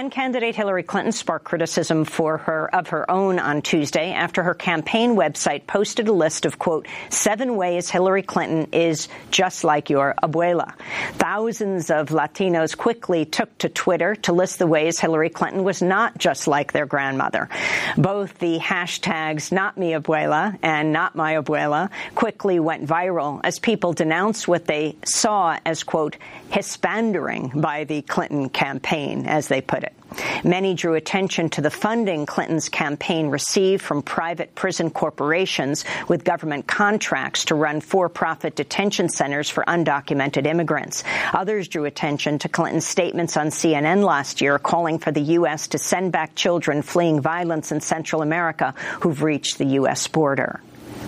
Then-candidate Hillary Clinton sparked criticism of her own on Tuesday after her campaign website posted a list of, quote, 7 ways Hillary Clinton is just like your abuela. Thousands of Latinos quickly took to Twitter to list the ways Hillary Clinton was not just like their grandmother. Both the hashtags not mi abuela and not my abuela quickly went viral as people denounced what they saw as, quote, Hispandering by the Clinton campaign, as they put it. Many drew attention to the funding Clinton's campaign received from private prison corporations with government contracts to run for-profit detention centers for undocumented immigrants. Others drew attention to Clinton's statements on CNN last year calling for the U.S. to send back children fleeing violence in Central America who've reached the U.S. border.